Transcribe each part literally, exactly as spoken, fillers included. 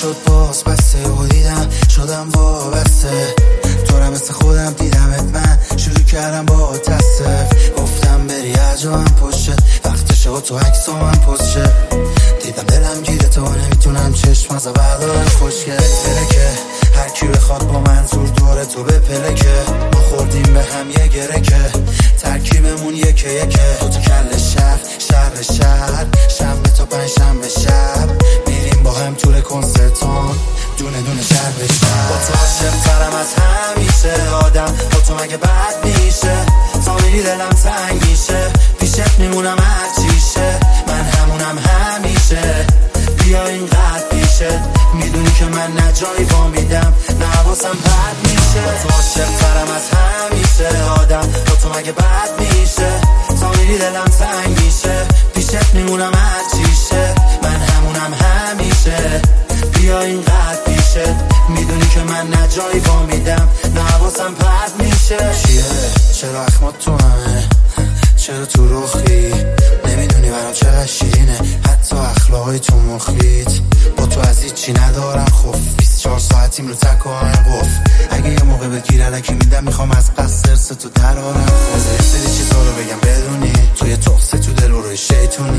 شد باز بسته و دیدم شدم وابسته تو را مثل خودم دیدمت من شروع کردم با تصف گفتم بری عجبم پشت وقتشه و تو عکس و من پشت دیدم دلم گیره تو نمیتونم چشم از بردارم خوشگل پلکه هر کی بخواد با منظور دور تو به پلکه ما خوردیم به هم یه گرکه ترکیبمون یکه یکه تو تو کل شهر شهر شهر شنبه تا پنج شنبه شب میریم با هم طول کنسرتون دونه دونه شهر به شهر با تو عاشق ترم از همیشه آدم با تو مگه بد میشه تا میری دلم تنگ میشه پیشت میمونم هر چیشه من همونم همیشه بیا اینقدر پیشه میدونی که من نجایی وامیدم نواسم پرد میشه با تو عاشق ترم از همیشه آدم با تو مگه بد میشه تا میری دلم تنگ میشه پیشت میمونم هر چیشه من همونم همیشه بیا اینقدر پیشه میدونی که من نجایی وامیدم نواسم پرد میشه چیه؟ چرا اخمات تو همه؟ چرا تو روخی؟ نمیدونی برام چقدر شیرینه حتی اخلاقای تو مخیت با تو از هیچی ندارم خوف بیست و چهار ساعتیم رو تک و همه قف اگه یه موقع بگیر علکی میدم میخوام از قصد سرس تو درارم خوزه یه سری چیزا رو بگم بدونی توی تخصه تو دل و روی شیطونی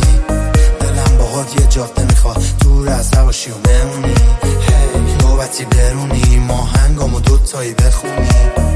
دلم باهات یه جاده میخواد دور از نباشی و بمونی هی نوبتی برونی ما هنگام و دوتایی بخونی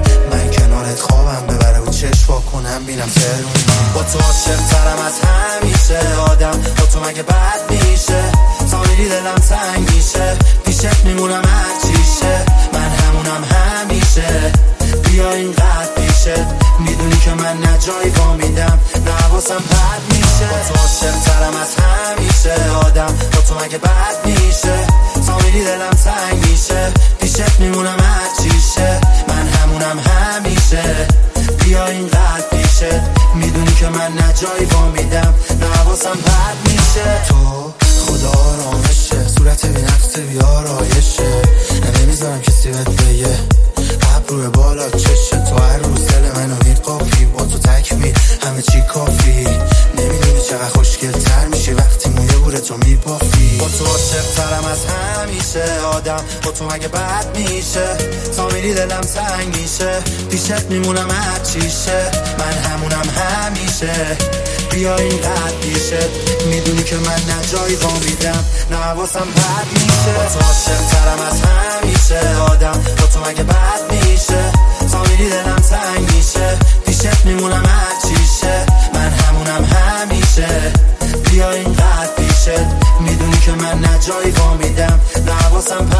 من کنارت خوابم ببره و چشوا کنم بینم ترونی با تو عاشق ترم از همیشه آدم با تو مگه بد میشه تا میری دلم تنگ میشه پیشت میمونم هر چیشه من همونم همیشه بیا اینقدر پیشه میدونی که من نجایی وامیدم نواسم پرد میشه با تو عاشق ترم از همیشه آدم با تو مگه بد میشه تا میری دلم تنگ میشه پیشت میمونم هر چیشه من همونم همیشه بیا اینقدر پیشه میدونی که من نجایی وامیدم نواسم پرد میشه تو خدا آرامشه صورت بی نقص بی آرایشه نمیذارم کسی بهت بگه ابروی بالا چشه تو هر روز دل منو میقافی با تو تکمیل همه چی کافی نمیدونی چقدر خوشگل تر میشی وقتی موی بوره تو میبافی با تو عاشق ترم از همیشه آدم با تو مگه بد میشه تا میری دلم تنگ میشه پیشت میمونم هر چیشه من همونم همیشه بیا اینقدر پیشه میدونی که من نجایی وامیدم نواسم پرد میشه با تو عاشق ترم از همیشه آدم با تو مگه بد میشه تا میری دلم تنگ میشه پیشت میمونم هر چیشه من همونم همیشه بیا اینقدر پیشه میدونی که من نجایی وامیدم نواسم